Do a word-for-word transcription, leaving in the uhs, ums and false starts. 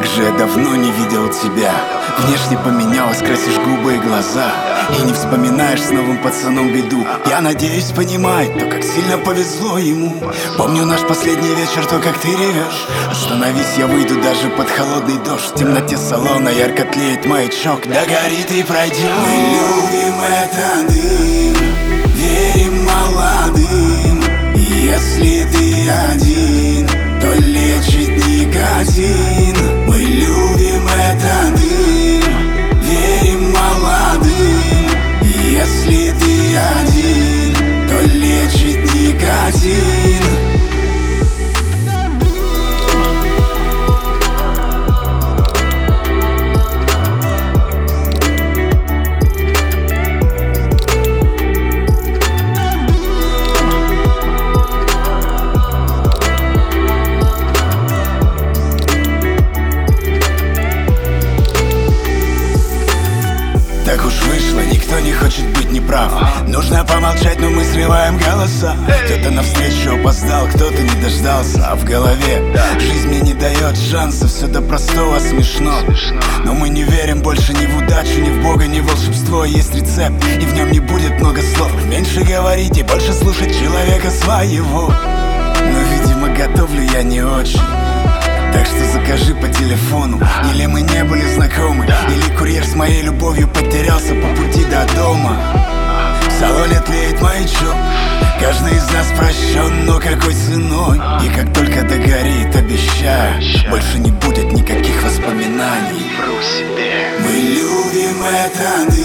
же я давно не видел тебя. Внешне поменялась, красишь губы и глаза, и не вспоминаешь с новым пацаном беду. Я надеюсь, понимает то, как сильно повезло ему. Помню наш последний вечер, то, как ты ревешь. Остановись, я выйду даже под холодный дождь. В темноте салона ярко тлеет маячок. Догорит и пройдет. Мы любим этот дым, верим молодым. И если ты один, то лечит никотин. Мы любим этот дым, верим молодым. И если ты один, то лечит никотин. Так уж вышло, никто не хочет быть неправ. Нужно помолчать, но мы срываем голоса. Кто-то навстречу опоздал, кто-то не дождался. А в голове жизнь мне не дает шанса. Все до простого смешно. Но мы не верим больше ни в удачу, ни в Бога, ни в волшебство. Есть рецепт, и в нем не будет много слов. Меньше говорить и больше слушать человека своего. Но, видимо, готовлю я не очень. Так что закажи по телефону. Или мы не были знакомы, или курьер с моей любовью потерялся по пути до дома. В салоне тлеет маячок. Каждый из нас прощен, но какой ценой? И как только догорит, обещаю, больше не будет никаких воспоминаний. Мы любим этот